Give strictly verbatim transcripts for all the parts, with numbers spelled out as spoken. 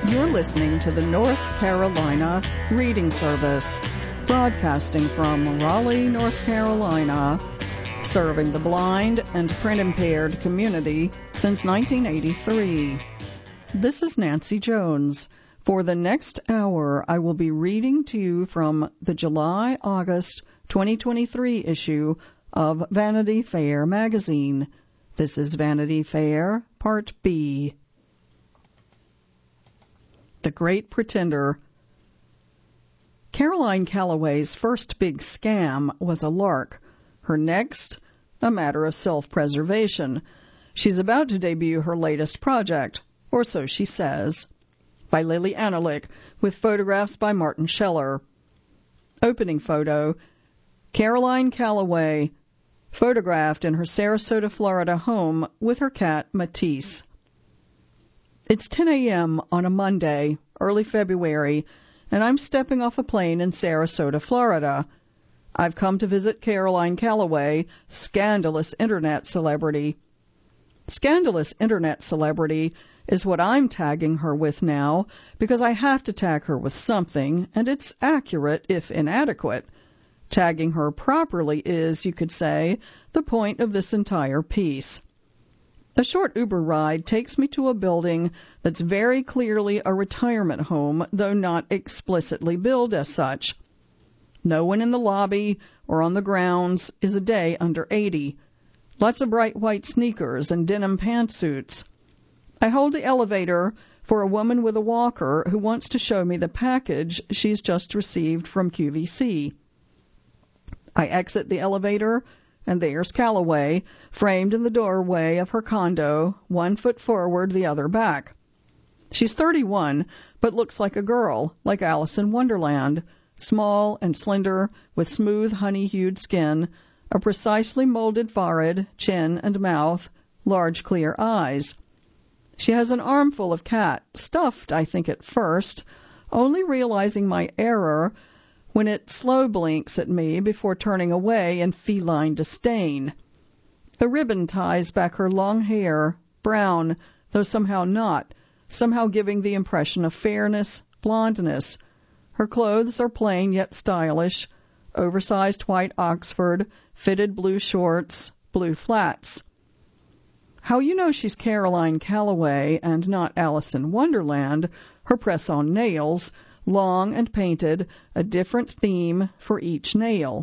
You're listening to the North Carolina Reading Service, broadcasting from Raleigh, North Carolina, serving the blind and print-impaired community since nineteen eighty-three. This is Nancy Jones. For the next hour, I will be reading to you from the July-August twenty twenty-three issue of Vanity Fair magazine. This is Vanity Fair, Part B. The Great Pretender. Caroline Calloway's first big scam was a lark. Her next, a matter of self-preservation. She's about to debut her latest project, or so she says. By Lily Analick, with photographs by Martin Scheller. Opening photo, Caroline Calloway, photographed in her Sarasota, Florida home with her cat Matisse. It's ten a.m. on a Monday, early February, and I'm stepping off a plane in Sarasota, Florida. I've come to visit Caroline Calloway, scandalous internet celebrity. Scandalous internet celebrity is what I'm tagging her with now, because I have to tag her with something, and it's accurate if inadequate. Tagging her properly is, you could say, the point of this entire piece. A short Uber ride takes me to a building that's very clearly a retirement home, though not explicitly billed as such. No one in the lobby or on the grounds is a day under eighty. Lots of bright white sneakers and denim pantsuits. I hold the elevator for a woman with a walker who wants to show me the package she's just received from Q V C. I exit the elevator, and there's Calloway, framed in the doorway of her condo, one foot forward, the other back. She's thirty-one, but looks like a girl, like Alice in Wonderland, small and slender, with smooth honey-hued skin, a precisely molded forehead, chin, and mouth, large clear eyes. She has an armful of cat, stuffed, I think, at first, only realizing my error when it slow blinks at me before turning away in feline disdain. A ribbon ties back her long hair, brown, though somehow not, somehow giving the impression of fairness, blondness. Her clothes are plain yet stylish, oversized white Oxford, fitted blue shorts, blue flats. How you know she's Caroline Calloway and not Alice in Wonderland, her press-on nails, long and painted, a different theme for each nail.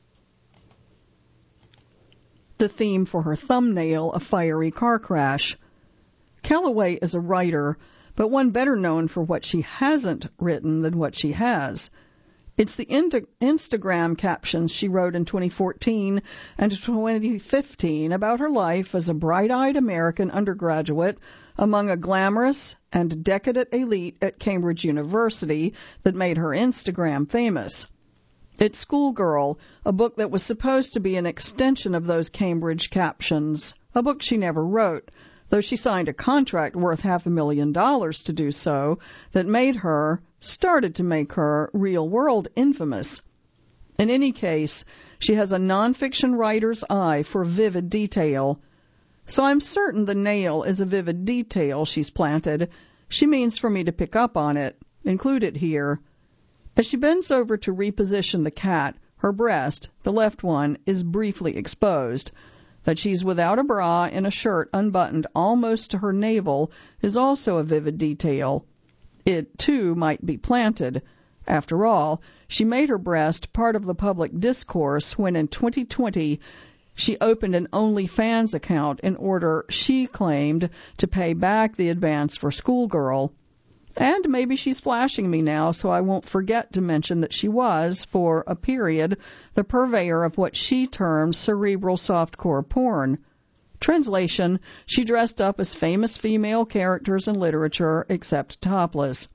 The theme for her thumbnail, a fiery car crash. Calloway is a writer, but one better known for what she hasn't written than what she has. It's the Insta- Instagram captions she wrote in twenty fourteen and twenty fifteen about her life as a bright-eyed American undergraduate among a glamorous and decadent elite at Cambridge University that made her Instagram famous. It's Schoolgirl, a book that was supposed to be an extension of those Cambridge captions, a book she never wrote, though she signed a contract worth half a million dollars to do so, that made her, started to make her, real-world infamous. In any case, she has a nonfiction writer's eye for vivid detail. So I'm certain the nail is a vivid detail she's planted. She means for me to pick up on it, include it here. As she bends over to reposition the cat, her breast, the left one, is briefly exposed. That she's without a bra in a shirt unbuttoned almost to her navel is also a vivid detail. It, too, might be planted. After all, she made her breast part of the public discourse when in twenty twenty she opened an OnlyFans account in order, she claimed, to pay back the advance for Schoolgirl. And maybe she's flashing me now, so I won't forget to mention that she was, for a period, the purveyor of what she termed cerebral softcore porn. Translation, she dressed up as famous female characters in literature, except topless.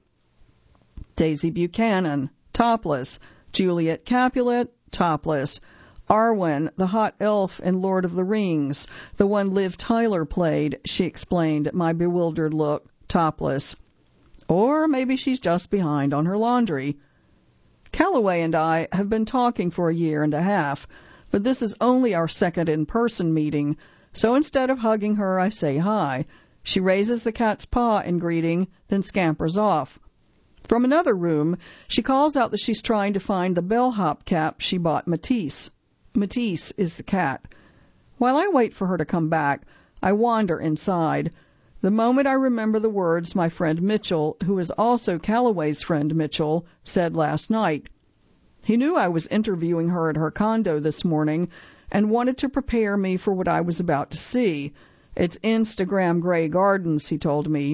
Daisy Buchanan, topless. Juliet Capulet, topless. Arwen, the hot elf in Lord of the Rings, the one Liv Tyler played, she explained my bewildered look, topless. Or maybe she's just behind on her laundry. Calloway and I have been talking for a year and a half, but this is only our second in-person meeting, so instead of hugging her, I say hi. She raises the cat's paw in greeting, then scampers off. From another room, she calls out that she's trying to find the bellhop cap she bought Matisse. Matisse is the cat. While I wait for her to come back, I wander inside. The moment I remember the words my friend Mitchell, who is also Calloway's friend Mitchell, said last night. He knew I was interviewing her at her condo this morning and wanted to prepare me for what I was about to see. It's Instagram Grey Gardens, he told me.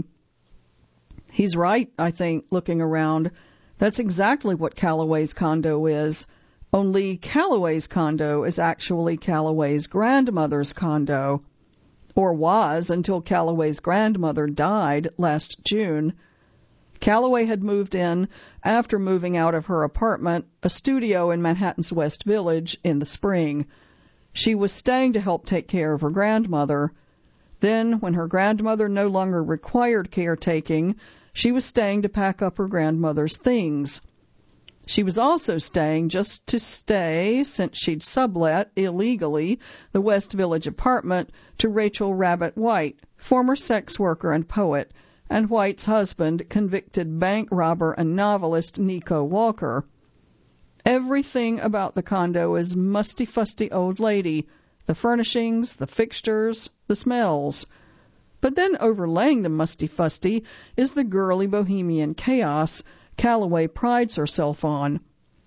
He's right, I think, looking around. That's exactly what Calloway's condo is. Only Calloway's condo is actually Calloway's grandmother's condo. Or was until Calloway's grandmother died last June. Calloway had moved in after moving out of her apartment, a studio in Manhattan's West Village, in the spring. She was staying to help take care of her grandmother. Then, when her grandmother no longer required caretaking, she was staying to pack up her grandmother's things. She was also staying just to stay, since she'd sublet, illegally, the West Village apartment to Rachel Rabbit White, former sex worker and poet, and White's husband, convicted bank robber and novelist Nico Walker. Everything about the condo is musty-fusty old lady, the furnishings, the fixtures, the smells. But then overlaying the musty-fusty is the girly bohemian chaos Calloway prides herself on.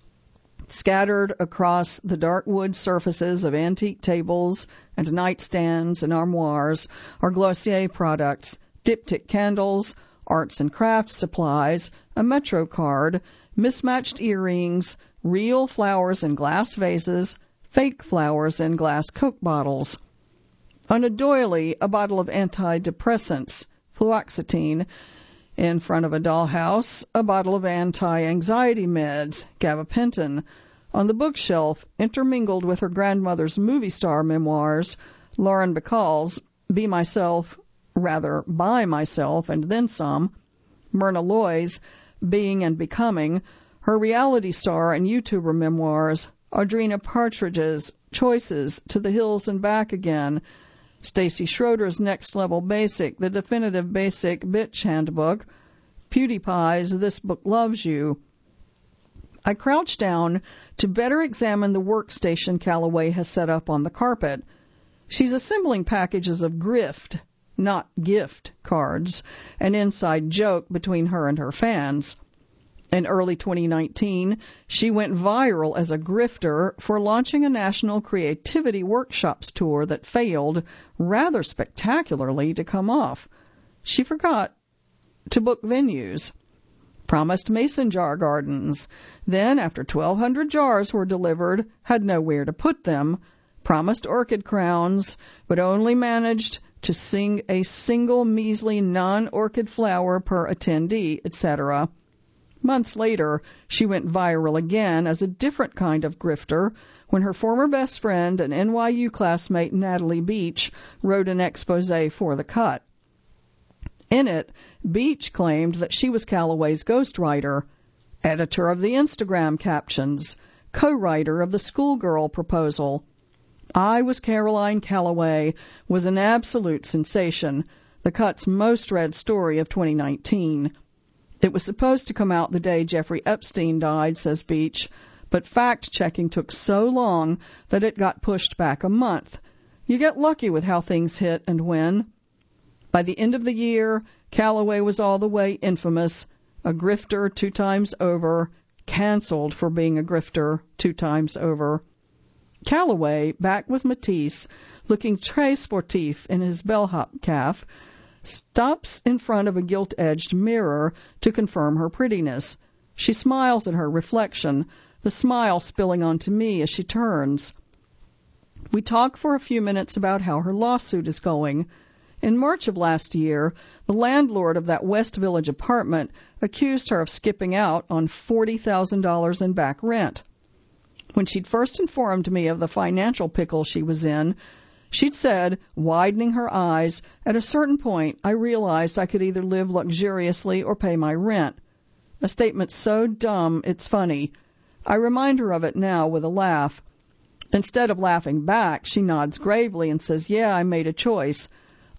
Scattered across the dark wood surfaces of antique tables and nightstands and armoires are Glossier products, diptych candles, arts and crafts supplies, a Metro card, mismatched earrings, real flowers in glass vases, fake flowers in glass Coke bottles. On a doily, a bottle of antidepressants, fluoxetine. In front of a dollhouse, a bottle of anti-anxiety meds, gabapentin. On the bookshelf, intermingled with her grandmother's movie star memoirs, Lauren Bacall's Be Myself, rather By Myself and Then Some, Myrna Loy's Being and Becoming, her reality star and YouTuber memoirs, Audrina Partridge's Choices, To the Hills and Back Again, Stacy Schroeder's Next Level Basic, The Definitive Basic Bitch Handbook, PewDiePie's This Book Loves You. I crouch down to better examine the workstation Calloway has set up on the carpet. She's assembling packages of grift, not gift, cards, an inside joke between her and her fans. In early twenty nineteen, she went viral as a grifter for launching a national creativity workshops tour that failed rather spectacularly to come off. She forgot to book venues. Promised mason jar gardens. Then, after twelve hundred jars were delivered, had nowhere to put them. Promised orchid crowns, but only managed to sing a single measly non-orchid flower per attendee, et cetera. Months later, she went viral again as a different kind of grifter when her former best friend and N Y U classmate Natalie Beach wrote an expose for The Cut. In it, Beach claimed that she was Calloway's ghostwriter, editor of the Instagram captions, co-writer of the schoolgirl proposal. I Was Caroline Calloway was an absolute sensation, The Cut's most read story of twenty nineteen. It was supposed to come out the day Jeffrey Epstein died, says Beach, but fact-checking took so long that it got pushed back a month. You get lucky with how things hit and when. By the end of the year, Calloway was all the way infamous, a grifter two times over, canceled for being a grifter two times over. Calloway, back with Matisse, looking très sportif in his bellhop calf, stops in front of a gilt-edged mirror to confirm her prettiness. She smiles at her reflection, the smile spilling onto me as she turns. We talk for a few minutes about how her lawsuit is going. In March of last year, the landlord of that West Village apartment accused her of skipping out on forty thousand dollars in back rent. When she'd first informed me of the financial pickle she was in, she'd said, widening her eyes, at a certain point I realized I could either live luxuriously or pay my rent. A statement so dumb it's funny. I remind her of it now with a laugh. Instead of laughing back, she nods gravely and says, yeah, I made a choice.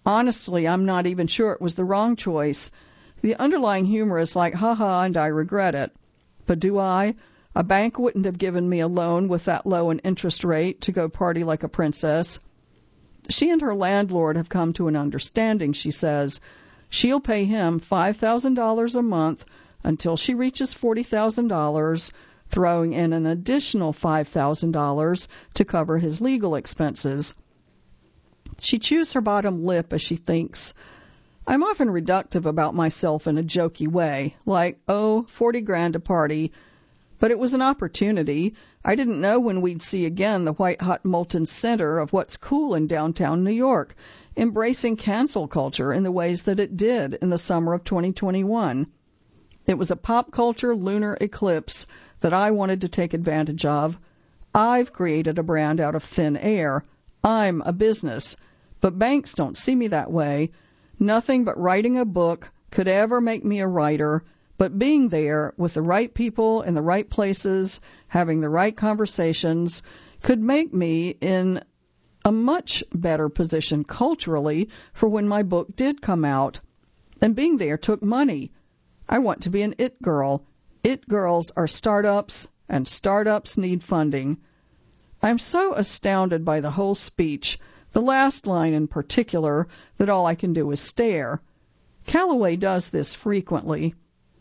Honestly, I'm not even sure it was the wrong choice. The underlying humor is like, ha-ha, and I regret it. But do I? A bank wouldn't have given me a loan with that low an interest rate to go party like a princess. She and her landlord have come to an understanding, she says. She'll pay him five thousand dollars a month until she reaches forty thousand dollars, throwing in an additional five thousand dollars to cover his legal expenses. She chews her bottom lip as she thinks. I'm often reductive about myself in a jokey way, like, oh, forty grand a party. But it was an opportunity. I didn't know when we'd see again the white-hot molten center of what's cool in downtown New York, embracing cancel culture in the ways that it did in the summer of twenty twenty-one. It was a pop culture lunar eclipse that I wanted to take advantage of. I've created a brand out of thin air. I'm a business. But banks don't see me that way. Nothing but writing a book could ever make me a writer, but being there with the right people in the right places, having the right conversations, could make me in a much better position culturally for when my book did come out. And being there took money. I want to be an it girl. It girls are startups, and startups need funding. I'm so astounded by the whole speech, the last line in particular, that all I can do is stare. Calloway does this frequently.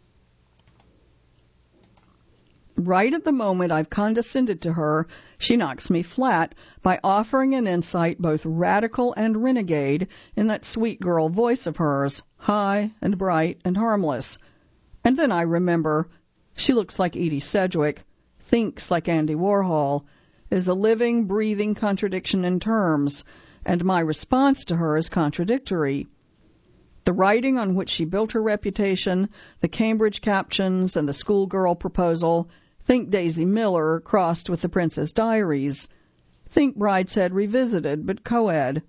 Right at the moment I've condescended to her, she knocks me flat by offering an insight both radical and renegade in that sweet girl voice of hers, high and bright and harmless. And then I remember, she looks like Edie Sedgwick, thinks like Andy Warhol, is a living, breathing contradiction in terms, and my response to her is contradictory. The writing on which she built her reputation, the Cambridge captions, and the schoolgirl proposal, think Daisy Miller crossed with the Princess Diaries. Think Brideshead Revisited, but co-ed.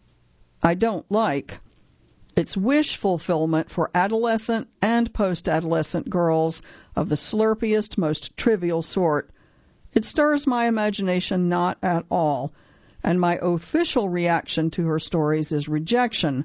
I don't like. It's wish fulfillment for adolescent and post-adolescent girls of the slurpiest, most trivial sort. It stirs my imagination not at all, and my official reaction to her stories is rejection.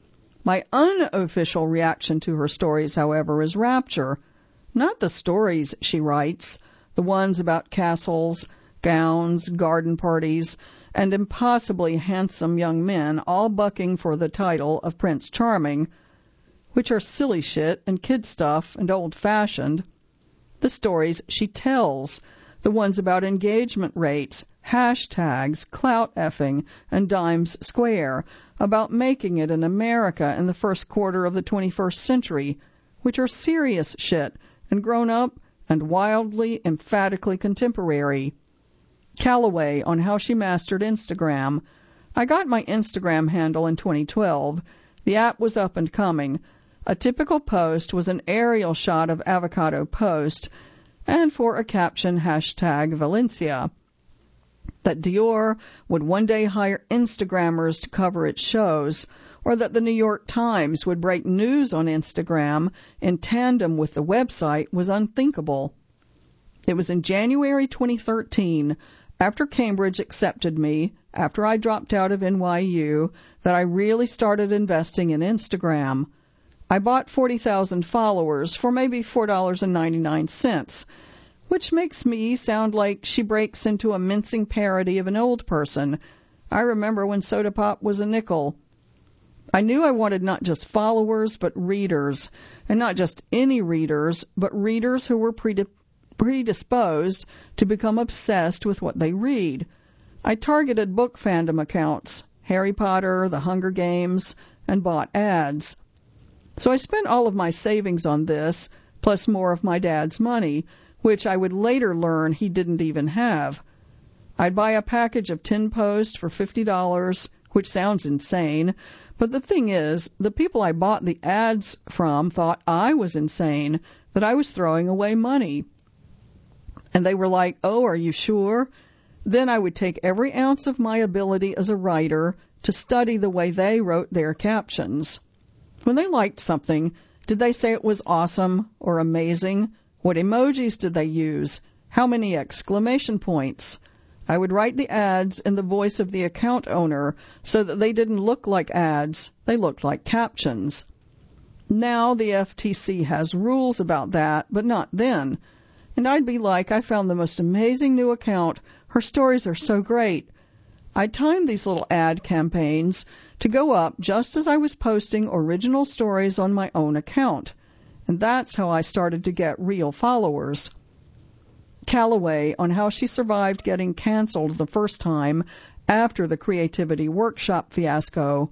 My unofficial reaction to her stories, however, is rapture. Not the stories she writes, the ones about castles, gowns, garden parties, and impossibly handsome young men all bucking for the title of Prince Charming, which are silly shit and kid stuff and old-fashioned. The stories she tells, the ones about engagement rates, hashtags, clout effing, and dimes square, about making it in America in the first quarter of the twenty-first century, which are serious shit and grown up and wildly, emphatically contemporary. Calloway on how she mastered Instagram. I got my Instagram handle in twenty twelve. The app was up and coming. A typical post was an aerial shot of Avocado Post, and for a caption, hashtag Valencia. That Dior would one day hire Instagrammers to cover its shows, or that the New York Times would break news on Instagram in tandem with the website was unthinkable. It was in January twenty thirteen, after Cambridge accepted me, after I dropped out of N Y U, that I really started investing in Instagram. I bought forty thousand followers for maybe four dollars and ninety-nine cents, which makes me sound like she breaks into a mincing parody of an old person. I remember when Soda Pop was a nickel. I knew I wanted not just followers, but readers, and not just any readers, but readers who were predisposed predisposed to become obsessed with what they read. I targeted book fandom accounts, Harry Potter, The Hunger Games, and bought ads. So I spent all of my savings on this, plus more of my dad's money, which I would later learn he didn't even have. I'd buy a package of ten posts for fifty dollars, which sounds insane, but the thing is, the people I bought the ads from thought I was insane, that I was throwing away money. And they were like, oh, are you sure? Then I would take every ounce of my ability as a writer to study the way they wrote their captions. When they liked something, did they say it was awesome or amazing? What emojis did they use? How many exclamation points? I would write the ads in the voice of the account owner so that they didn't look like ads, they looked like captions. Now the F T C has rules about that, but not then. And I'd be like, I found the most amazing new account. Her stories are so great. I timed these little ad campaigns to go up just as I was posting original stories on my own account. And that's how I started to get real followers. Calloway on how she survived getting canceled the first time after the Creativity Workshop fiasco.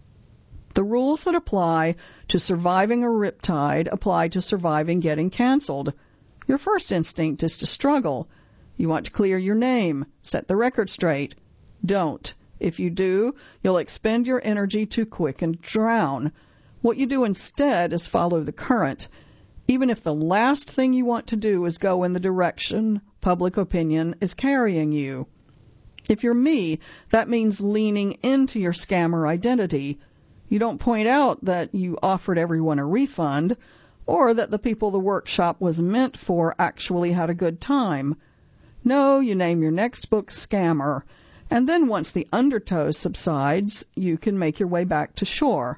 The rules that apply to surviving a riptide apply to surviving getting canceled. Your first instinct is to struggle. You want to clear your name, set the record straight. Don't. If you do, you'll expend your energy too quick and drown. What you do instead is follow the current, even if the last thing you want to do is go in the direction public opinion is carrying you. If you're me, that means leaning into your scammer identity. You don't point out that you offered everyone a refund or that the people the workshop was meant for actually had a good time. No, you name your next book Scammer, and then once the undertow subsides, you can make your way back to shore.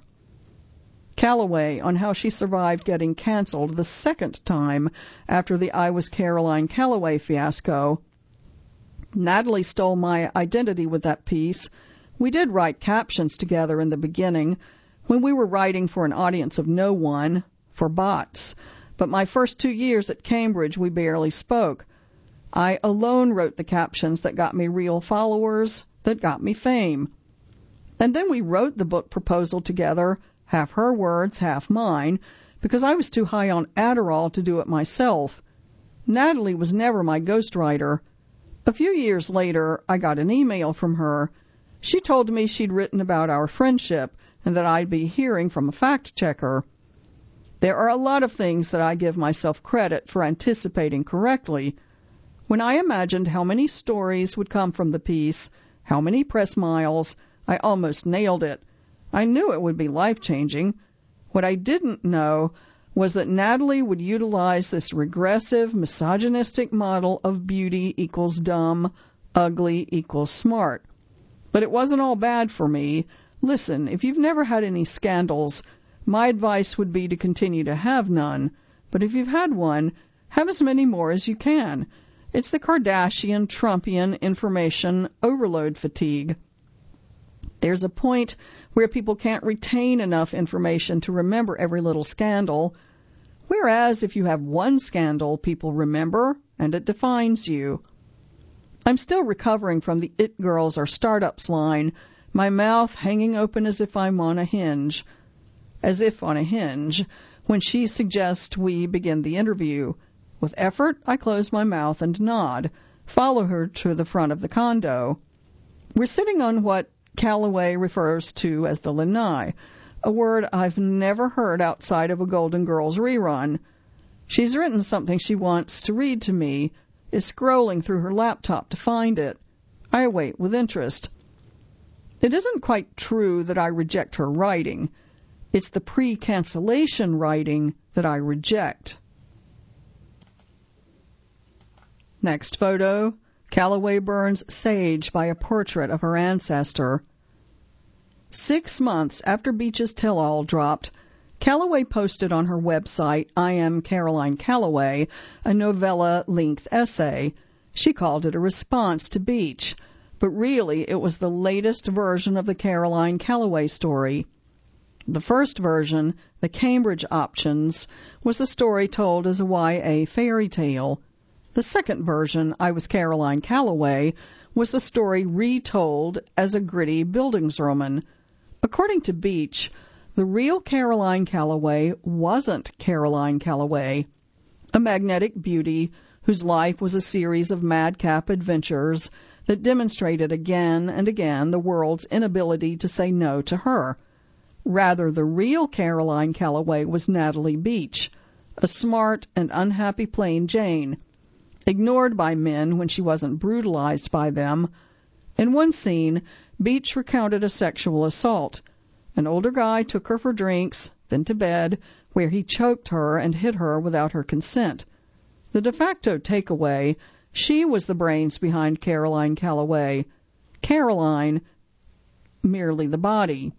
Calloway on how she survived getting canceled the second time after the I Was Caroline Calloway fiasco. Natalie stole my identity with that piece. We did write captions together in the beginning when we were writing for an audience of no one, for bots. But my first two years at Cambridge, we barely spoke. I alone wrote the captions that got me real followers, that got me fame. And then we wrote the book proposal together, half her words, half mine, because I was too high on Adderall to do it myself. Natalie was never my ghostwriter. A few years later, I got an email from her. She told me she'd written about our friendship and that I'd be hearing from a fact-checker. There are a lot of things that I give myself credit for anticipating correctly. When I imagined how many stories would come from the piece, how many press miles, I almost nailed it. I knew it would be life-changing. What I didn't know was that Natalie would utilize this regressive, misogynistic model of beauty equals dumb, ugly equals smart. But it wasn't all bad for me. Listen, if you've never had any scandals, my advice would be to continue to have none. But if you've had one, have as many more as you can. It's the Kardashian, Trumpian information overload fatigue. There's a point where people can't retain enough information to remember every little scandal, whereas if you have one scandal, people remember, and it defines you. I'm still recovering from the It Girls Are Startups line, my mouth hanging open as if I'm on a hinge, as if on a hinge, when she suggests we begin the interview. With effort, I close my mouth and nod, follow her to the front of the condo. We're sitting on what Calloway refers to as the lanai, a word I've never heard outside of a Golden Girls rerun. She's written something she wants to read to me, is scrolling through her laptop to find it. I await with interest. It isn't quite true that I reject her writing. It's the pre-cancellation writing that I reject. Next photo. Calloway burns sage by a portrait of her ancestor. Six months after Beach's tell-all dropped, Calloway posted on her website, I Am Caroline Calloway, a novella-length essay. She called it a response to Beach, but really it was the latest version of the Caroline Calloway story. The first version, the Cambridge Options, was the story told as a Y A fairy tale. The second version, I Was Caroline Calloway, was the story retold as a gritty Bildungsroman. According to Beach, the real Caroline Calloway wasn't Caroline Calloway, a magnetic beauty whose life was a series of madcap adventures that demonstrated again and again the world's inability to say no to her. Rather, the real Caroline Calloway was Natalie Beach, a smart and unhappy plain Jane, ignored by men when she wasn't brutalized by them. In one scene, Beach recounted a sexual assault. An older guy took her for drinks, then to bed, where he choked her and hit her without her consent. The de facto takeaway, She was the brains behind Caroline Calloway. Caroline, merely the body.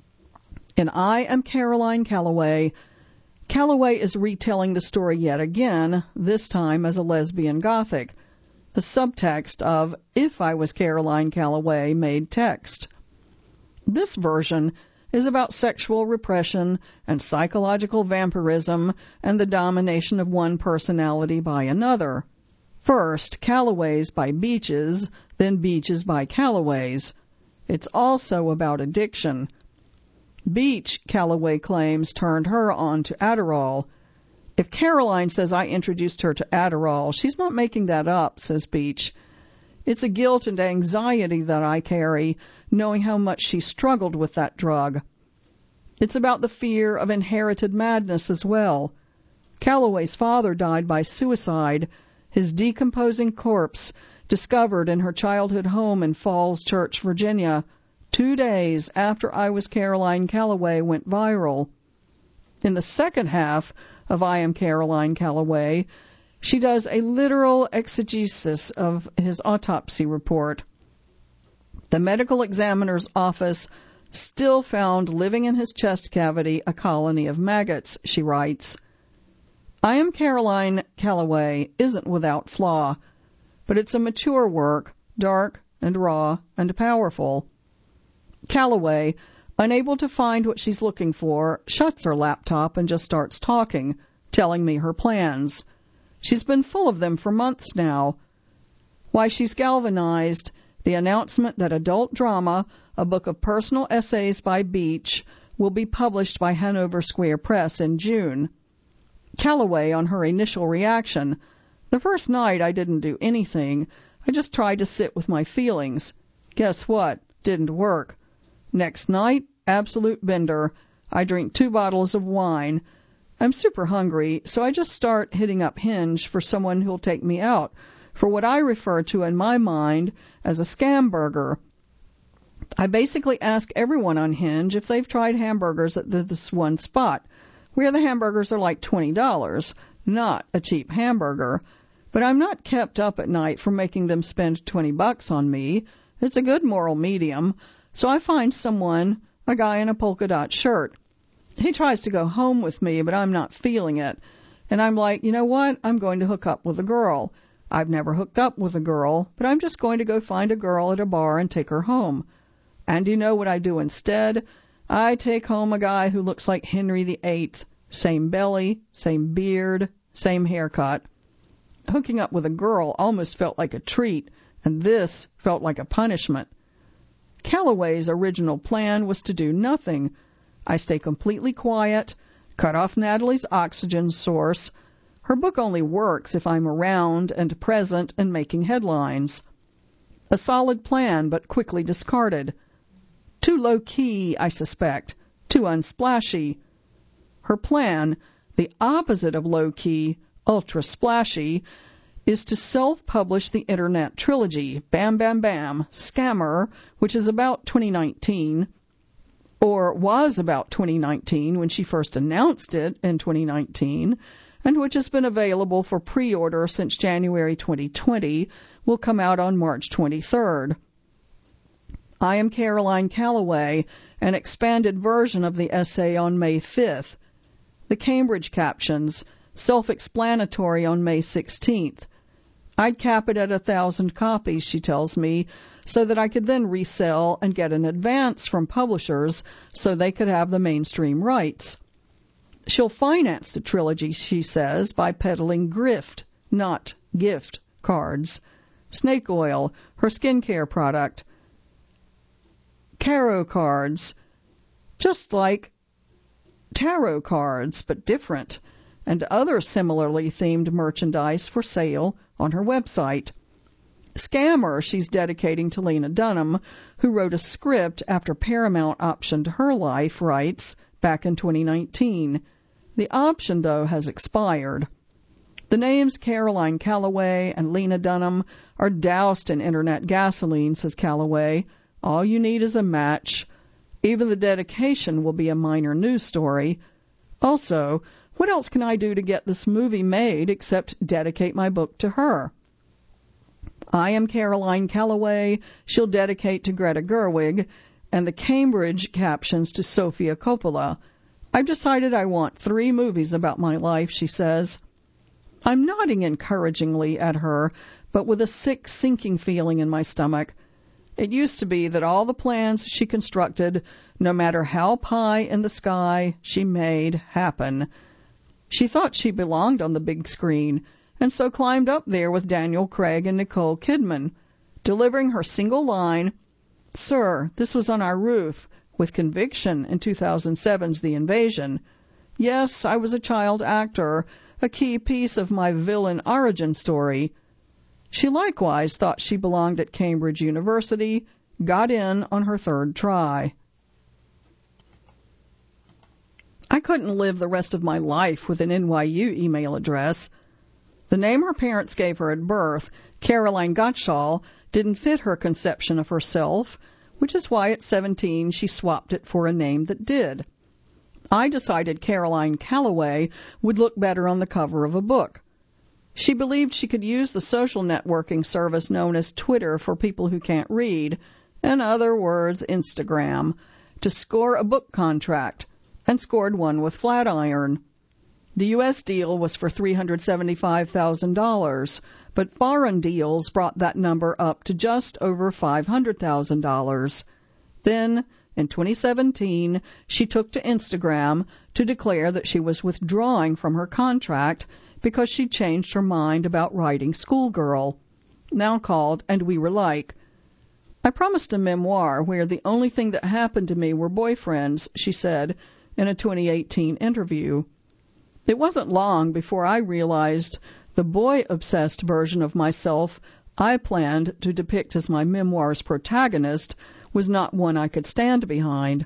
In I Am Caroline Calloway, Calloway is retelling the story yet again, this time as a lesbian Gothic. The subtext of If I Was Caroline Calloway made text. This version is about sexual repression and psychological vampirism and the domination of one personality by another. First, Calloways by Beaches, then Beaches by Calloways. It's also about addiction. Beach, Calloway claims, turned her on to Adderall. If Caroline says I introduced her to Adderall, she's not making that up, says Beach. It's a guilt and anxiety that I carry, knowing how much she struggled with that drug. It's about the fear of inherited madness as well. Calloway's father died by suicide, his decomposing corpse discovered in her childhood home in Falls Church, Virginia, two days after I Was Caroline Calloway went viral. In the second half of I Am Caroline Calloway, she does a literal exegesis of his autopsy report. The medical examiner's office still found living in his chest cavity a colony of maggots, she writes. I Am Caroline Calloway isn't without flaw, but it's a mature work, dark and raw and powerful. Calloway, unable to find what she's looking for, shuts her laptop and just starts talking, telling me her plans. She's been full of them for months now. Why, she's galvanized the announcement that Adult Drama, a book of personal essays by Beach, will be published by Hanover Square Press in June. Calloway on her initial reaction. The first night I didn't do anything. I just tried to sit with my feelings. Guess what? Didn't work. Next night, absolute bender. I drink two bottles of wine. I'm super hungry, so I just start hitting up Hinge for someone who'll take me out for what I refer to in my mind as a scam burger. I basically ask everyone on Hinge if they've tried hamburgers at this one spot, where the hamburgers are like twenty dollars, not a cheap hamburger. But I'm not kept up at night for making them spend twenty bucks on me. It's a good moral medium. So I find someone, a guy in a polka dot shirt. He tries to go home with me, but I'm not feeling it. And I'm like, you know what? I'm going to hook up with a girl. I've never hooked up with a girl, but I'm just going to go find a girl at a bar and take her home. And you know what I do instead? I take home a guy who looks like Henry the Eighth. Same belly, same beard, same haircut. Hooking up with a girl almost felt like a treat, and this felt like a punishment. Calloway's original plan was to do nothing. I stay completely quiet, cut off Natalie's oxygen source. Her book only works if I'm around and present and making headlines. A solid plan, but quickly discarded. Too low-key, I suspect. Too unsplashy. Her plan, the opposite of low-key, ultra-splashy, is to self-publish the Internet trilogy, Bam Bam Bam, Scammer, which is about twenty nineteen, or was about twenty nineteen when she first announced it in twenty nineteen, and which has been available for pre-order since January twenty twenty, will come out on March twenty-third. I Am Caroline Calloway, an expanded version of the essay on May fifth. The Cambridge captions, self-explanatory on May sixteenth. I'd cap it at a thousand copies, she tells me, so that I could then resell and get an advance from publishers so they could have the mainstream rights. She'll finance the trilogy, she says, by peddling grift, not gift, cards. Snake oil, her skincare product. Tarot cards, just like tarot cards, but different, and other similarly themed merchandise for sale on her website. Scammer she's dedicating to Lena Dunham, who wrote a script after Paramount optioned her life rights back in twenty nineteen. The option, though, has expired. The names Caroline Calloway and Lena Dunham are doused in Internet gasoline, says Calloway. All you need is a match. Even the dedication will be a minor news story. Also, what else can I do to get this movie made except dedicate my book to her? I Am Caroline Calloway she'll dedicate to Greta Gerwig, and the Cambridge captions to Sofia Coppola. I've decided I want three movies about my life, she says. I'm nodding encouragingly at her, but with a sick, sinking feeling in my stomach. It used to be that all the plans she constructed, no matter how pie in the sky, she made happen. She thought she belonged on the big screen, and so climbed up there with Daniel Craig and Nicole Kidman, delivering her single line, "Sir, this was on our roof," with conviction in two thousand seven's The Invasion. Yes, I was a child actor, a key piece of my villain origin story. She likewise thought she belonged at Cambridge University, got in on her third try. I couldn't live the rest of my life with an N Y U email address. The name her parents gave her at birth, Caroline Gottschall, didn't fit her conception of herself, which is why at seventeen she swapped it for a name that did. I decided Caroline Calloway would look better on the cover of a book. She believed she could use the social networking service known as Twitter for people who can't read, in other words, Instagram, to score a book contract, and scored one with Flatiron. The U S deal was for three hundred seventy-five thousand dollars, but foreign deals brought that number up to just over five hundred thousand dollars. Then, in twenty seventeen, she took to Instagram to declare that she was withdrawing from her contract because she changed her mind about writing Schoolgirl, now called And We Were Like. I promised a memoir where the only thing that happened to me were boyfriends, she said in a twenty eighteen interview. It wasn't long before I realized the boy-obsessed version of myself I planned to depict as my memoir's protagonist was not one I could stand behind.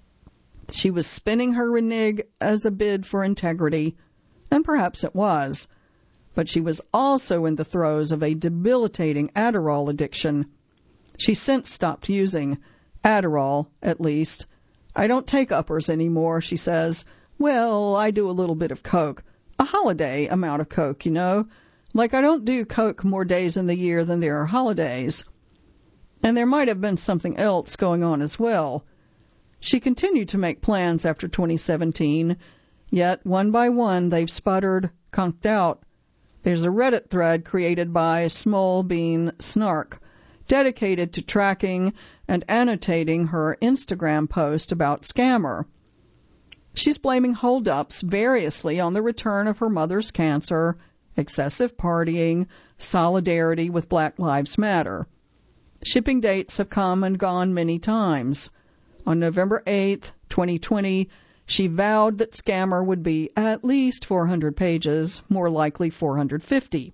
She was spinning her renege as a bid for integrity, and perhaps it was, but she was also in the throes of a debilitating Adderall addiction. She's since stopped using Adderall, at least. I don't take uppers anymore, she says. Well, I do a little bit of coke, a holiday amount of coke, you know, like I don't do coke more days in the year than there are holidays. And there might have been something else going on as well. She continued to make plans after twenty seventeen, yet one by one they've sputtered, conked out. There's a Reddit thread created by Small Bean Snark, dedicated to tracking and annotating her Instagram post about Scammer. She's blaming holdups variously on the return of her mother's cancer, excessive partying, solidarity with Black Lives Matter. Shipping dates have come and gone many times. On November eighth, twenty twenty, she vowed that Scammer would be at least four hundred pages, more likely four hundred fifty.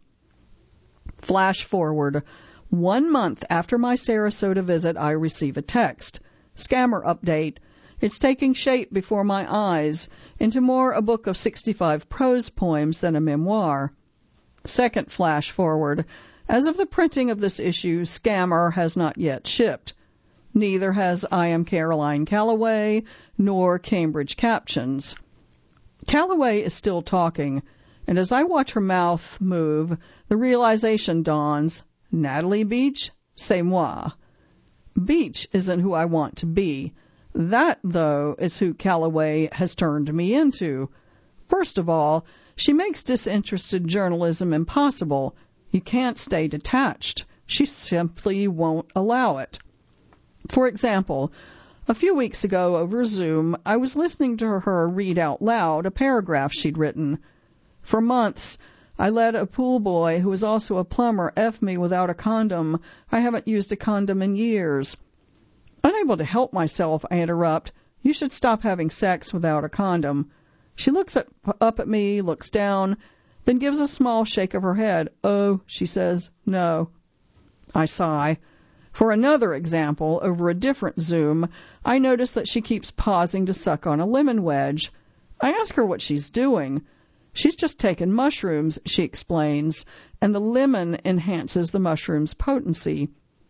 Flash forward. One month after my Sarasota visit, I receive a text. Scammer update. It's taking shape before my eyes into more a book of sixty-five prose poems than a memoir. Second flash forward. As of the printing of this issue, Scammer has not yet shipped. Neither has I Am Caroline Calloway nor Cambridge Captions. Calloway is still talking, and as I watch her mouth move, the realization dawns, Natalie Beach, c'est moi. Beach isn't who I want to be. That, though, is who Calloway has turned me into. First of all, she makes disinterested journalism impossible. You can't stay detached. She simply won't allow it. For example, a few weeks ago over Zoom, I was listening to her read out loud a paragraph she'd written. For months, I let a pool boy who is also a plumber F me without a condom. I haven't used a condom in years. Unable to help myself, I interrupt. You should stop having sex without a condom. She looks at, up at me, looks down, then gives a small shake of her head. Oh, she says, no. I sigh. For another example, over a different Zoom, I notice that she keeps pausing to suck on a lemon wedge. I ask her what she's doing. She's just taken mushrooms, she explains, and the lemon enhances the mushroom's potency.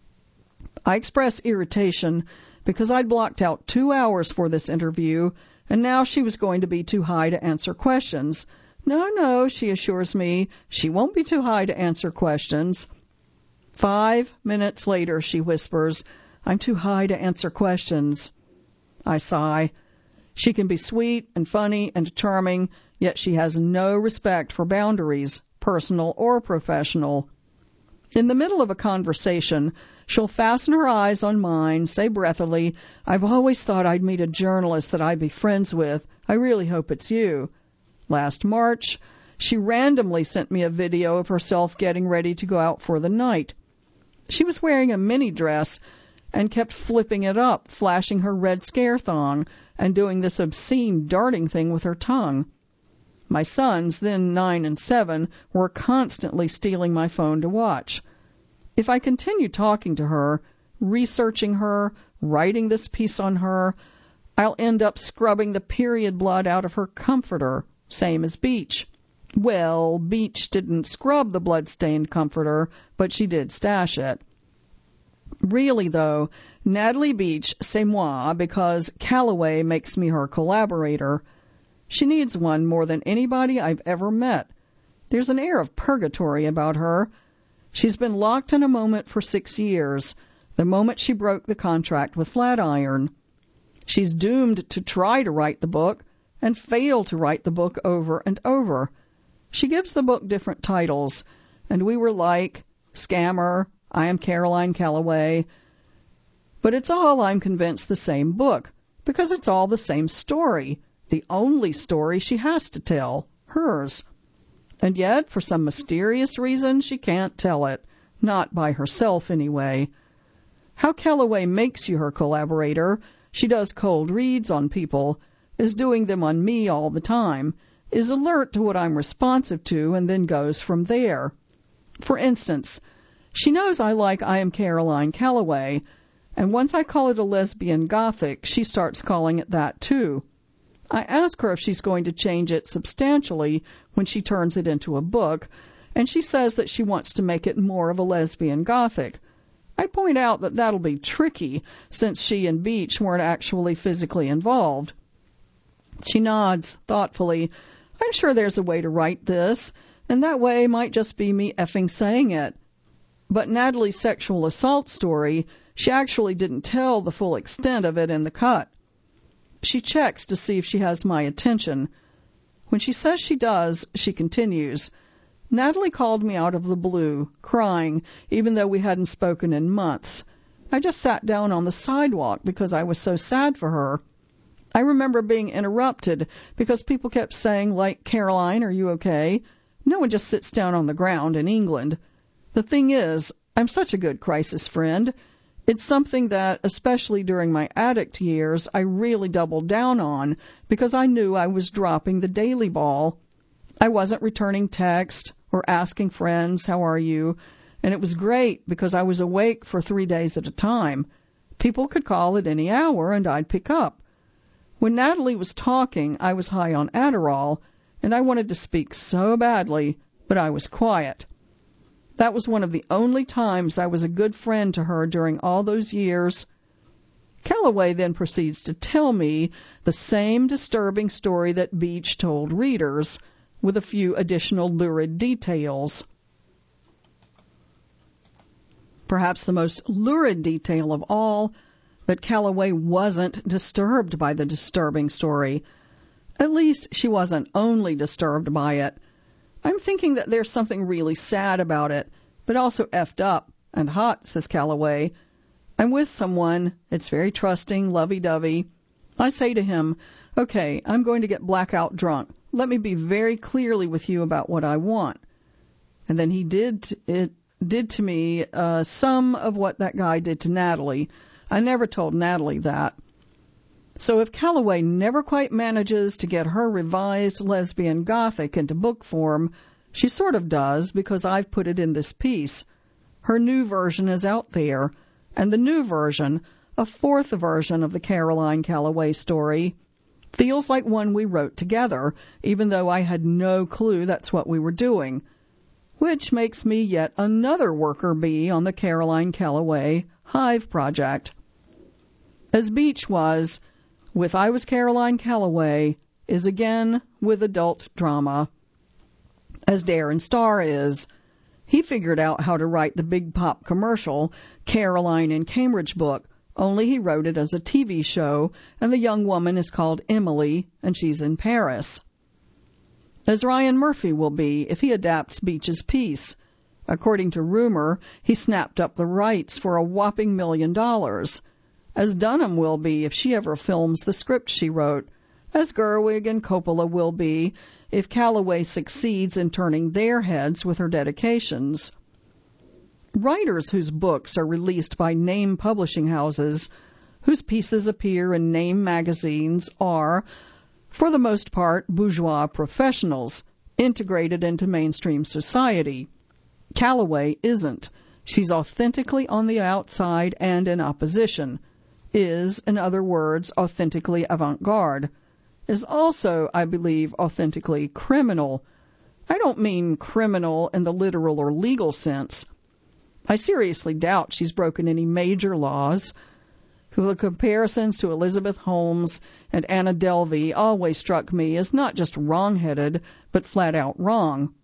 I express irritation because I'd blocked out two hours for this interview, and now she was going to be too high to answer questions. No, no, she assures me, she won't be too high to answer questions. Five minutes later, she whispers, "I'm too high to answer questions." I sigh. She can be sweet and funny and charming, yet she has no respect for boundaries, personal or professional. In the middle of a conversation, she'll fasten her eyes on mine, say breathily, "I've always thought I'd meet a journalist that I'd be friends with. I really hope it's you." Last March, she randomly sent me a video of herself getting ready to go out for the night. She was wearing a mini dress and kept flipping it up, flashing her red scare thong, and doing this obscene darting thing with her tongue. My sons, then nine and seven, were constantly stealing my phone to watch. If I continue talking to her, researching her, writing this piece on her, I'll end up scrubbing the period blood out of her comforter, same as Beach. Well, Beach didn't scrub the blood-stained comforter, but she did stash it. Really, though, Natalie Beach, c'est moi, because Calloway makes me her collaborator. She needs one more than anybody I've ever met. There's an air of purgatory about her. She's been locked in a moment for six years, the moment she broke the contract with Flatiron. She's doomed to try to write the book and fail to write the book over and over. She gives the book different titles, and we were like, Scammer, I Am Caroline Calloway. But it's all, I'm convinced, the same book, because it's all the same story, the only story she has to tell, hers. And yet, for some mysterious reason, she can't tell it, not by herself anyway. How Calloway makes you her collaborator, she does cold reads on people, is doing them on me all the time, is alert to what I'm responsive to, and then goes from there. For instance, she knows I like I Am Caroline Calloway, and once I call it a lesbian gothic, she starts calling it that too. I ask her if she's going to change it substantially when she turns it into a book, and she says that she wants to make it more of a lesbian gothic. I point out that that'll be tricky, since she and Beach weren't actually physically involved. She nods thoughtfully. I'm sure there's a way to write this, and that way might just be me effing saying it. But Natalie's sexual assault story, she actually didn't tell the full extent of it in the cut. She checks to see if she has my attention. When she says she does, she continues. Natalie called me out of the blue, crying, even though we hadn't spoken in months. I just sat down on the sidewalk because I was so sad for her. I remember being interrupted because people kept saying, like, Caroline, are you okay? No one just sits down on the ground in England. The thing is, I'm such a good crisis friend. It's something that, especially during my addict years, I really doubled down on because I knew I was dropping the daily ball. I wasn't returning text or asking friends, how are you? And it was great because I was awake for three days at a time. People could call at any hour and I'd pick up. When Natalie was talking, I was high on Adderall, and I wanted to speak so badly, but I was quiet. That was one of the only times I was a good friend to her during all those years. Calloway then proceeds to tell me the same disturbing story that Beach told readers, with a few additional lurid details. Perhaps the most lurid detail of all, that Calloway wasn't disturbed by the disturbing story. At least she wasn't only disturbed by it. I'm thinking that there's something really sad about it, but also effed up and hot, says Calloway. I'm with someone. It's very trusting, lovey-dovey. I say to him, okay, I'm going to get blackout drunk. Let me be very clearly with you about what I want. And then he did t- it did to me uh, some of what that guy did to Natalie. I never told Natalie that. So if Calloway never quite manages to get her revised lesbian gothic into book form, she sort of does because I've put it in this piece. Her new version is out there, and the new version, a fourth version of the Caroline Calloway story, feels like one we wrote together, even though I had no clue that's what we were doing, which makes me yet another worker bee on the Caroline Calloway Hive project. As Beach was, with I Was Caroline Calloway, is again with adult drama. As Darren Star is. He figured out how to write the big pop commercial, Caroline in Cambridge book, only he wrote it as a T V show, and the young woman is called Emily, and she's in Paris. As Ryan Murphy will be if he adapts Beach's piece. According to rumor, he snapped up the rights for a whopping million dollars. As Dunham will be if she ever films the script she wrote. As Gerwig and Coppola will be if Calloway succeeds in turning their heads with her dedications. Writers whose books are released by name publishing houses, whose pieces appear in name magazines, are, for the most part, bourgeois professionals, integrated into mainstream society. Calloway isn't. She's authentically on the outside and in opposition, is, in other words, authentically avant-garde, is also, I believe, authentically criminal. I don't mean criminal in the literal or legal sense. I seriously doubt she's broken any major laws. The comparisons to Elizabeth Holmes and Anna Delvey always struck me as not just wrong-headed, but flat-out wrong.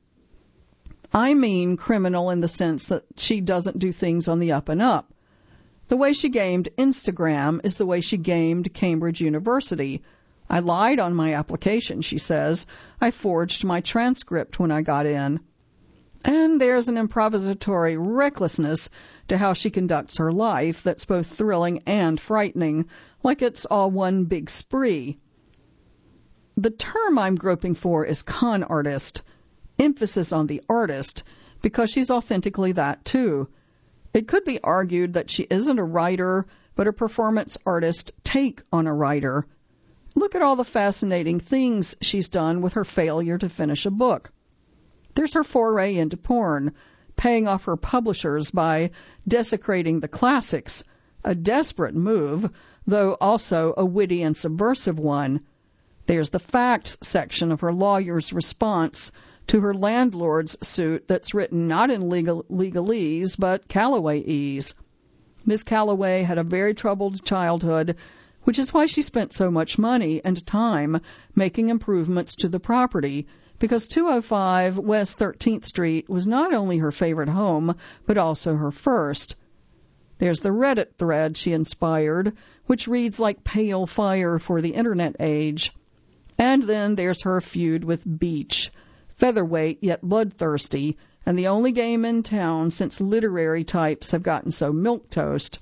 I mean criminal in the sense that she doesn't do things on the up and up. The way she gamed Instagram is the way she gamed Cambridge University. I lied on my application, she says. I forged my transcript when I got in. And there's an improvisatory recklessness to how she conducts her life that's both thrilling and frightening, like it's all one big spree. The term I'm groping for is con artist, emphasis on the artist, because she's authentically that too. It could be argued that she isn't a writer, but a performance artist take on a writer. Look at all the fascinating things she's done with her failure to finish a book. There's her foray into porn, paying off her publishers by desecrating the classics, a desperate move, though also a witty and subversive one. There's the facts section of her lawyer's response to her landlord's suit that's written not in legal, legalese, but Callowayese. Miss Calloway had a very troubled childhood, which is why she spent so much money and time making improvements to the property, because two oh five West thirteenth Street was not only her favorite home, but also her first. There's the Reddit thread she inspired, which reads like pale fire for the internet age. And then there's her feud with Beach, featherweight yet bloodthirsty, and the only game in town since literary types have gotten so milquetoast.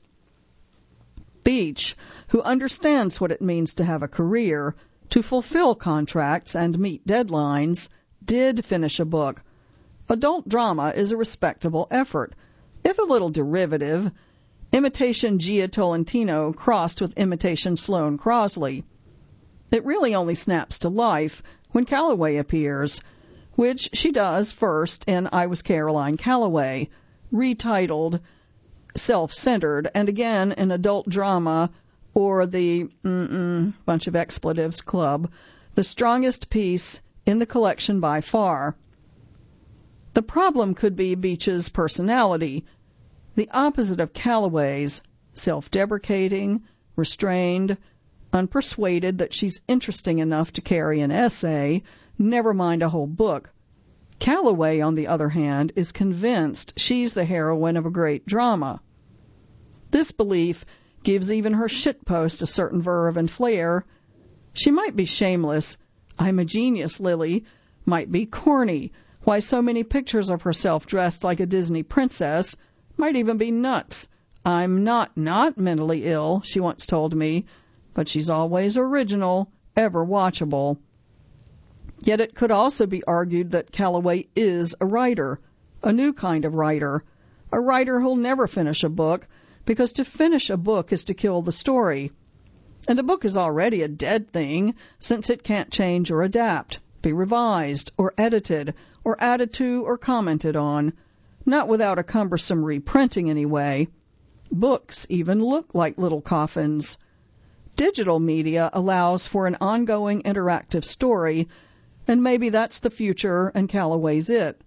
Beach, who understands what it means to have a career, to fulfill contracts and meet deadlines, did finish a book. Adult drama is a respectable effort, if a little derivative, imitation Gia Tolentino crossed with imitation Sloane Crosley. It really only snaps to life when Calloway appears, which she does first in I Was Caroline Calloway, retitled Self-Centered, and again in adult drama, or the mm-mm, bunch of expletives club, the strongest piece in the collection by far. The problem could be Beach's personality, the opposite of Calloway's, self-deprecating, restrained, unpersuaded that she's interesting enough to carry an essay, never mind a whole book. Calloway, on the other hand, is convinced she's the heroine of a great drama. This belief gives even her shitpost a certain verve and flair. She might be shameless. I'm a genius, Lily. Might be corny. Why so many pictures of herself dressed like a Disney princess? Might even be nuts. I'm not not mentally ill, she once told me, but she's always original, ever watchable. Yet it could also be argued that Calloway is a writer, a new kind of writer, a writer who'll never finish a book, because to finish a book is to kill the story. And a book is already a dead thing, since it can't change or adapt, be revised or edited or added to or commented on, not without a cumbersome reprinting anyway. Books even look like little coffins. Digital media allows for an ongoing interactive story, and maybe that's the future and Calloway's it.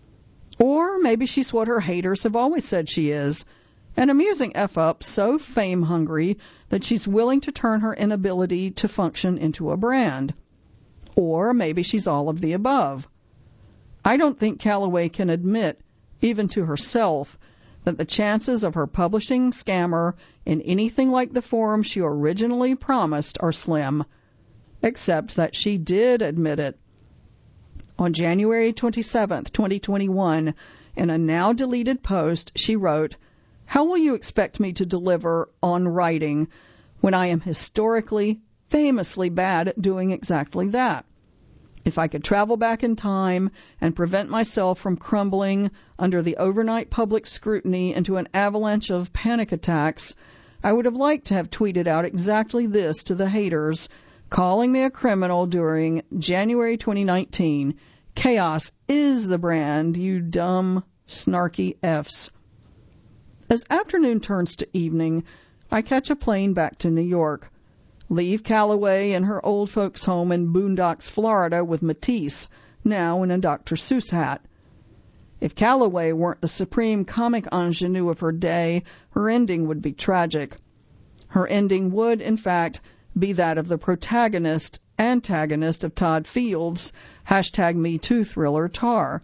Or maybe she's what her haters have always said she is, an amusing F-up so fame-hungry that she's willing to turn her inability to function into a brand. Or maybe she's all of the above. I don't think Calloway can admit even to herself, that the chances of her publishing Scammer in anything like the form she originally promised are slim, except that she did admit it. On January twenty-seventh, twenty twenty-one, in a now-deleted post, she wrote, "How will you expect me to deliver on writing when I am historically, famously bad at doing exactly that? If I could travel back in time and prevent myself from crumbling under the overnight public scrutiny into an avalanche of panic attacks, I would have liked to have tweeted out exactly this to the haters, calling me a criminal during January twenty nineteen. Chaos is the brand, you dumb, snarky Fs." As afternoon turns to evening, I catch a plane back to New York. Leave Calloway in her old folks' home in Boondocks, Florida, with Matisse, now in a Doctor Seuss hat. If Calloway weren't the supreme comic ingenue of her day, her ending would be tragic. Her ending would, in fact, be that of the protagonist, antagonist of Todd Field's hashtag MeToo thriller Tar.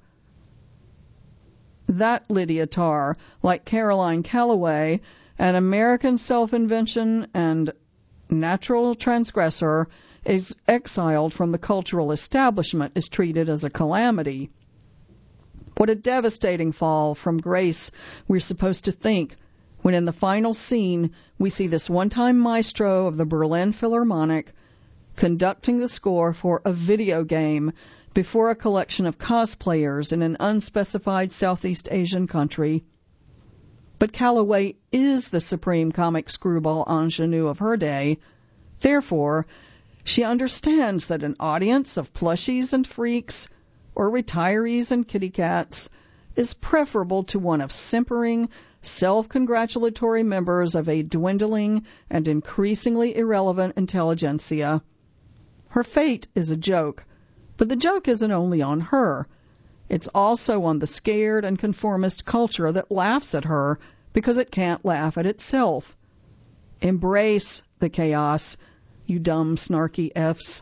That Lydia Tarr, like Caroline Calloway, an American self-invention and natural transgressor, is exiled from the cultural establishment, is treated as a calamity. What a devastating fall from grace we're supposed to think when in the final scene we see this one-time maestro of the Berlin Philharmonic conducting the score for a video game before a collection of cosplayers in an unspecified Southeast Asian country. But Calloway is the supreme comic screwball ingenue of her day. Therefore, she understands that an audience of plushies and freaks, or retirees and kitty cats, is preferable to one of simpering, self-congratulatory members of a dwindling and increasingly irrelevant intelligentsia. Her fate is a joke, but the joke isn't only on her. It's also on the scared and conformist culture that laughs at her because it can't laugh at itself. Embrace the chaos, you dumb, snarky Fs.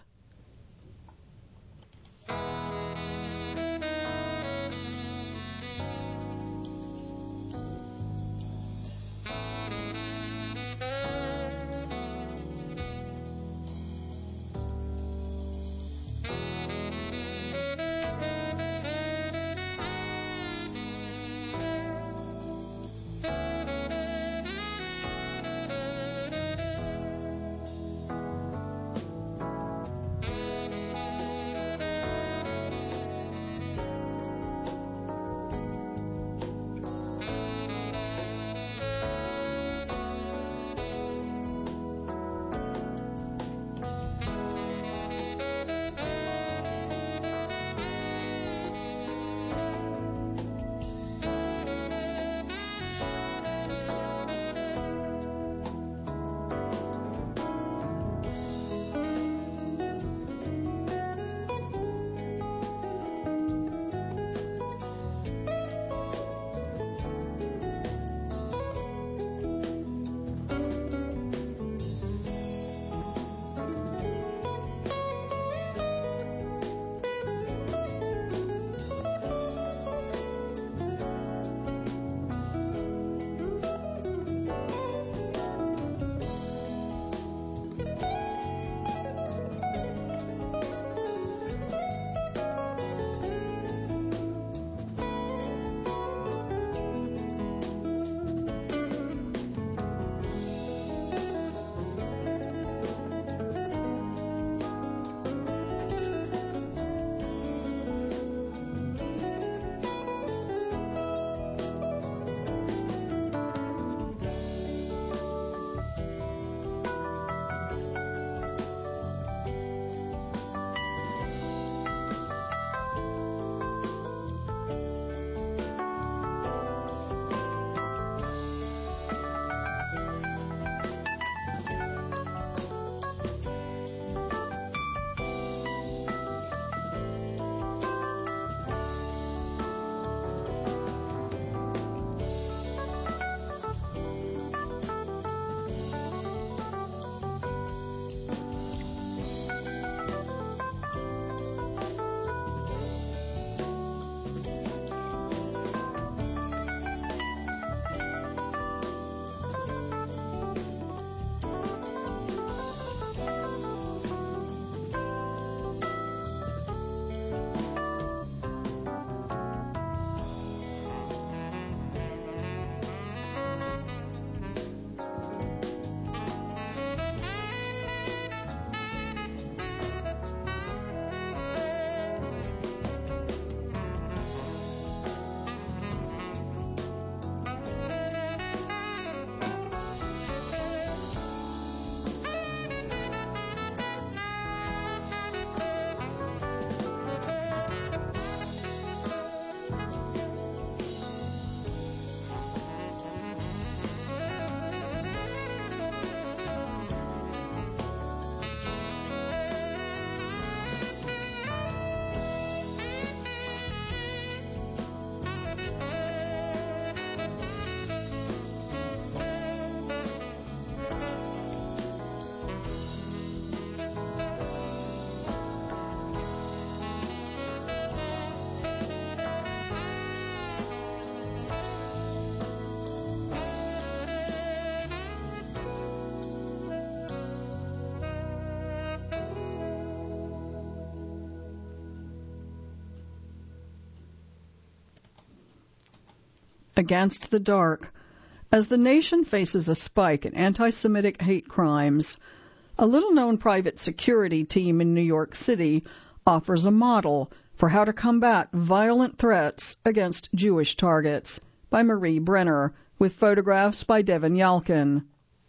against the dark. As the nation faces a spike in anti-Semitic hate crimes, a little-known private security team in New York City offers a model for how to combat violent threats against Jewish targets, by Marie Brenner, with photographs by Devin Yalkin.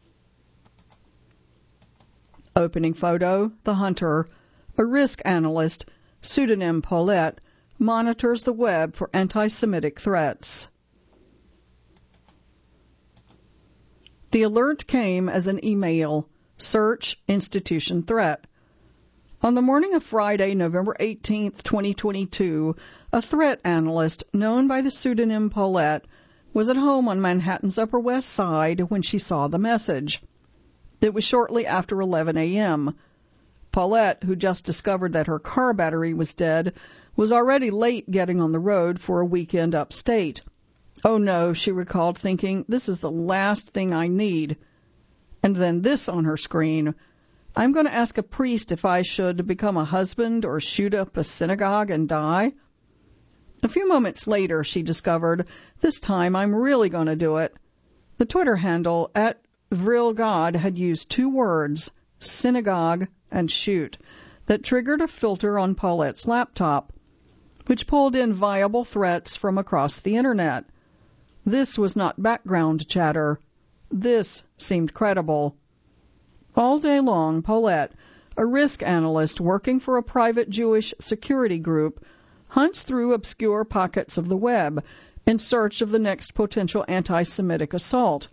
Opening photo, the hunter, a risk analyst, pseudonym Paulette, monitors the web for anti-Semitic threats. The alert came as an email. Search institution threat. On the morning of Friday, November eighteenth, twenty twenty-two, a threat analyst known by the pseudonym Paulette was at home on Manhattan's Upper West Side when she saw the message. It was shortly after eleven a.m. Paulette, who just discovered that her car battery was dead, was already late getting on the road for a weekend upstate. Oh no, she recalled, thinking, this is the last thing I need. And then this on her screen. I'm going to ask a priest if I should become a husband or shoot up a synagogue and die. A few moments later, she discovered, this time I'm really going to do it. The Twitter handle at Vril God had used two words, synagogue and shoot, that triggered a filter on Paulette's laptop, which pulled in viable threats from across the internet. This was not background chatter. This seemed credible. All day long, Paulette, a risk analyst working for a private Jewish security group, hunts through obscure pockets of the web in search of the next potential anti-Semitic assault.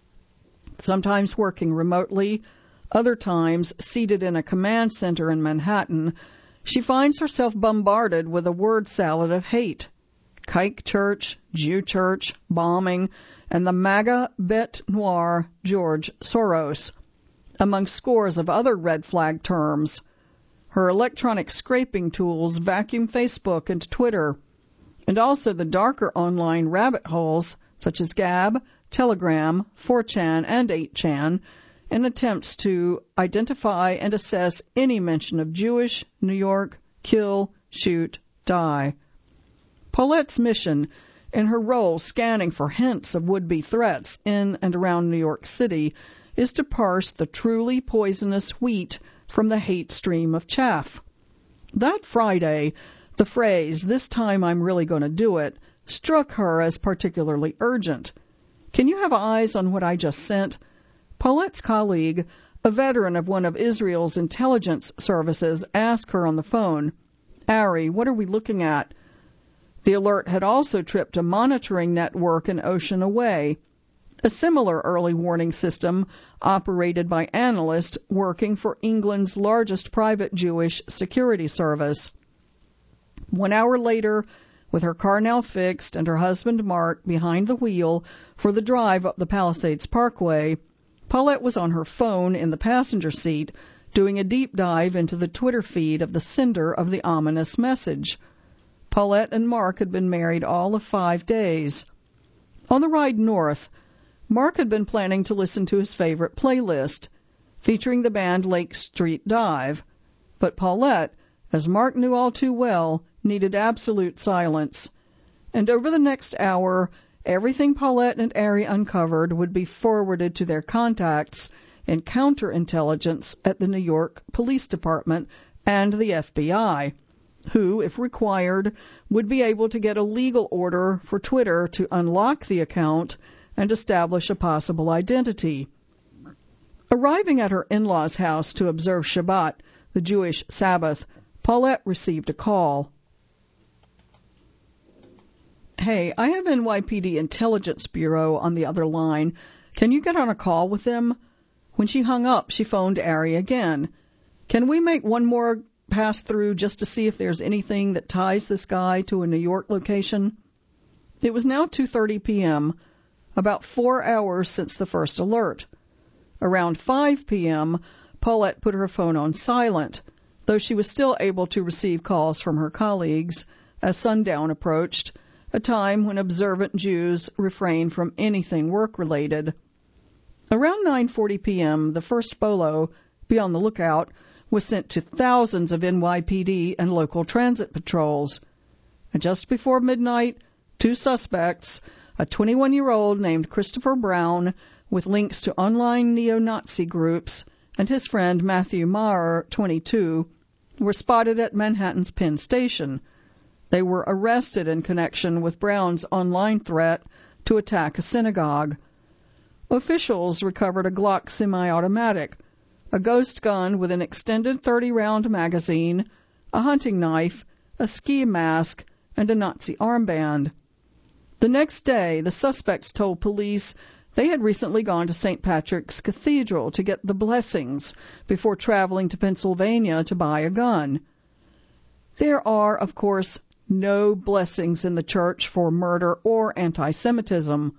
Sometimes working remotely, other times seated in a command center in Manhattan, she finds herself bombarded with a word salad of hate. Kike Church, Jew Church, bombing, and the MAGA bête noire George Soros, among scores of other red flag terms. Her electronic scraping tools vacuum Facebook and Twitter, and also the darker online rabbit holes such as Gab, Telegram, four chan, and eight chan, in attempts to identify and assess any mention of Jewish, New York, kill, shoot, die. Paulette's mission, in her role scanning for hints of would-be threats in and around New York City, is to parse the truly poisonous wheat from the hate stream of chaff. That Friday, the phrase, this time I'm really going to do it, struck her as particularly urgent. Can you have eyes on what I just sent? Paulette's colleague, a veteran of one of Israel's intelligence services, asked her on the phone, Ari, what are we looking at? The alert had also tripped a monitoring network an ocean away, a similar early warning system operated by analysts working for England's largest private Jewish security service. One hour later, with her car now fixed and her husband Mark behind the wheel for the drive up the Palisades Parkway, Paulette was on her phone in the passenger seat doing a deep dive into the Twitter feed of the sender of the ominous message. Paulette and Mark had been married all of five days. On the ride north, Mark had been planning to listen to his favorite playlist, featuring the band Lake Street Dive. But Paulette, as Mark knew all too well, needed absolute silence. And over the next hour, everything Paulette and Ari uncovered would be forwarded to their contacts in counterintelligence at the New York Police Department and the F B I, who, if required, would be able to get a legal order for Twitter to unlock the account and establish a possible identity. Arriving at her in-laws' house to observe Shabbat, the Jewish Sabbath, Paulette received a call. Hey, I have N Y P D Intelligence Bureau on the other line. Can you get on a call with them? When she hung up, she phoned Ari again. Can we make one more pass through just to see if there's anything that ties this guy to a New York location? It was now two thirty p.m., about four hours since the first alert. Around five p.m., Paulette put her phone on silent, though she was still able to receive calls from her colleagues as sundown approached, a time when observant Jews refrain from anything work-related. Around nine forty p.m., the first bolo, be on the lookout, was sent to thousands of N Y P D and local transit patrols. And just before midnight, two suspects, a twenty-one-year-old named Christopher Brown with links to online neo-Nazi groups, and his friend Matthew Maurer, twenty-two, were spotted at Manhattan's Penn Station. They were arrested in connection with Brown's online threat to attack a synagogue. Officials recovered a Glock semi-automatic, a ghost gun with an extended thirty-round magazine, a hunting knife, a ski mask, and a Nazi armband. The next day, the suspects told police they had recently gone to Saint Patrick's Cathedral to get the blessings before traveling to Pennsylvania to buy a gun. There are, of course, no blessings in the church for murder or anti-Semitism.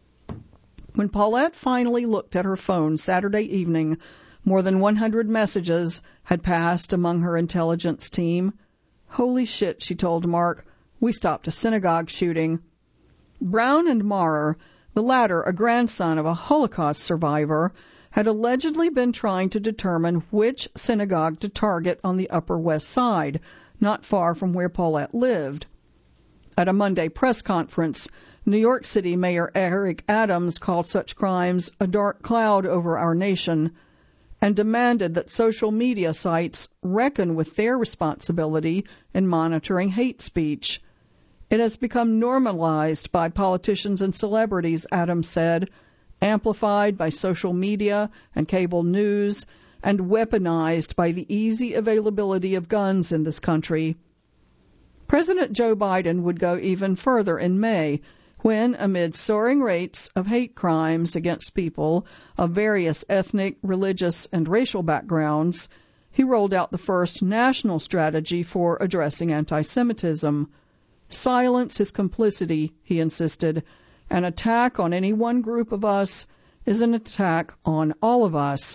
When Paulette finally looked at her phone Saturday evening, more than one hundred messages had passed among her intelligence team. Holy shit, she told Mark, we stopped a synagogue shooting. Brown and Maurer, the latter a grandson of a Holocaust survivor, had allegedly been trying to determine which synagogue to target on the Upper West Side, not far from where Paulette lived. At a Monday press conference, New York City Mayor Eric Adams called such crimes a dark cloud over our nation and demanded that social media sites reckon with their responsibility in monitoring hate speech. It has become normalized by politicians and celebrities, Adams said, amplified by social media and cable news, and weaponized by the easy availability of guns in this country. President Joe Biden would go even further in May, when, amid soaring rates of hate crimes against people of various ethnic, religious, and racial backgrounds, he rolled out the first national strategy for addressing anti-Semitism. Silence is complicity, he insisted. An attack on any one group of us is an attack on all of us.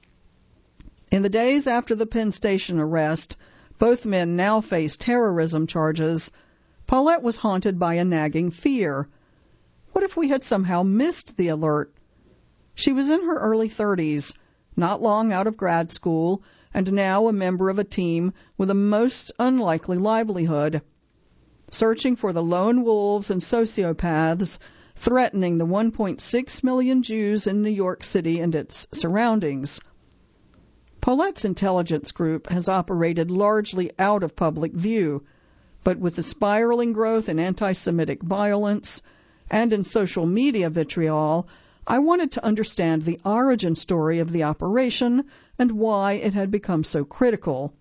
In the days after the Penn Station arrest, both men now face terrorism charges. Paulette was haunted by a nagging fear. What if we had somehow missed the alert? She was in her early thirties, not long out of grad school, and now a member of a team with a most unlikely livelihood, searching for the lone wolves and sociopaths threatening the one point six million Jews in New York City and its surroundings. Paulette's intelligence group has operated largely out of public view, but with the spiraling growth in anti-Semitic violence and in social media vitriol, I wanted to understand the origin story of the operation and why it had become so critical.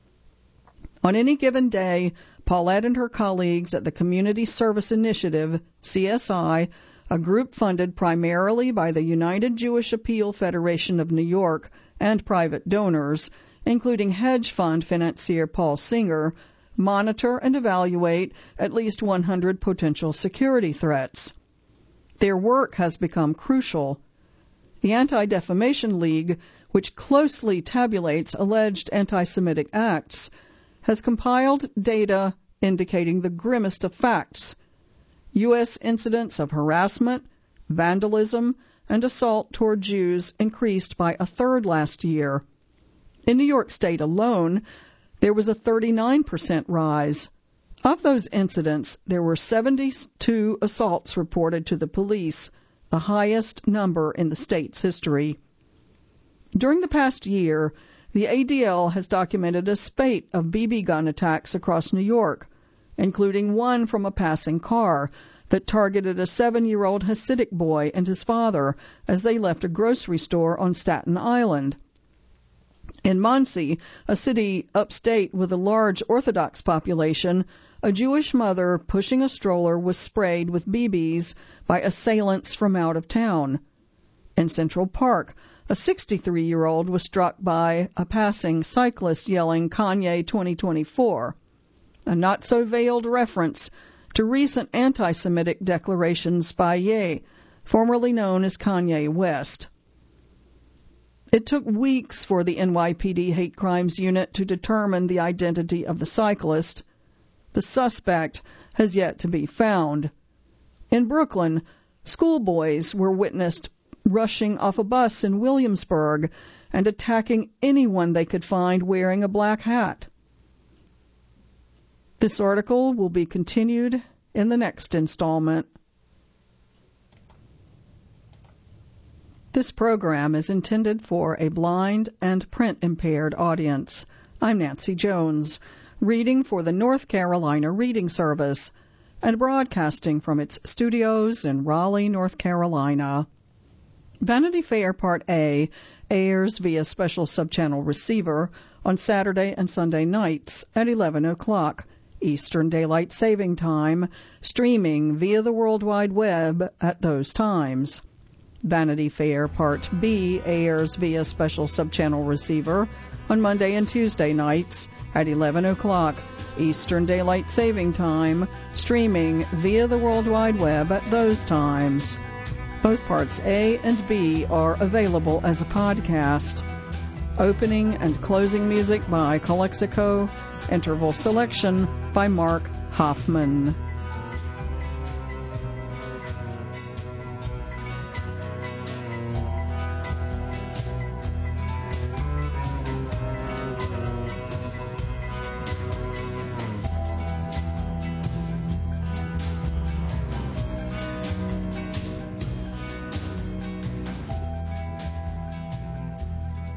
On any given day, Paulette and her colleagues at the Community Service Initiative, C S I, a group funded primarily by the United Jewish Appeal Federation of New York and private donors, including hedge fund financier Paul Singer, monitor and evaluate at least one hundred potential security threats. Their work has become crucial. The Anti-Defamation League, which closely tabulates alleged anti-Semitic acts, has compiled data indicating the grimmest of facts. U S incidents of harassment, vandalism, and assault toward Jews increased by a third last year. In New York State alone, there was a thirty-nine percent rise. Of those incidents, there were seventy-two assaults reported to the police, the highest number in the state's history. During the past year, the A D L has documented a spate of B B gun attacks across New York, including one from a passing car that targeted a seven-year-old Hasidic boy and his father as they left a grocery store on Staten Island. In Muncie, a city upstate with a large Orthodox population, a Jewish mother pushing a stroller was sprayed with B Bs by assailants from out of town. In Central Park, a sixty-three-year-old was struck by a passing cyclist yelling Kanye twenty twenty-four, a not-so-veiled reference to recent anti-Semitic declarations by Ye, formerly known as Kanye West. It took weeks for the N Y P D Hate Crimes Unit to determine the identity of the cyclist. The suspect has yet to be found. In Brooklyn, schoolboys were witnessed rushing off a bus in Williamsburg and attacking anyone they could find wearing a black hat. This article will be continued in the next installment. This program is intended for a blind and print-impaired audience. I'm Nancy Jones, reading for the North Carolina Reading Service and broadcasting from its studios in Raleigh, North Carolina. Vanity Fair Part A airs via special subchannel receiver on Saturday and Sunday nights at eleven o'clock Eastern Daylight Saving Time, streaming via the World Wide Web at those times. Vanity Fair Part B airs via special subchannel receiver on Monday and Tuesday nights at eleven o'clock Eastern Daylight Saving Time, streaming via the World Wide Web at those times. Both Parts A and B are available as a podcast. Opening and closing music by Calexico. Interval selection by Mark Hoffman.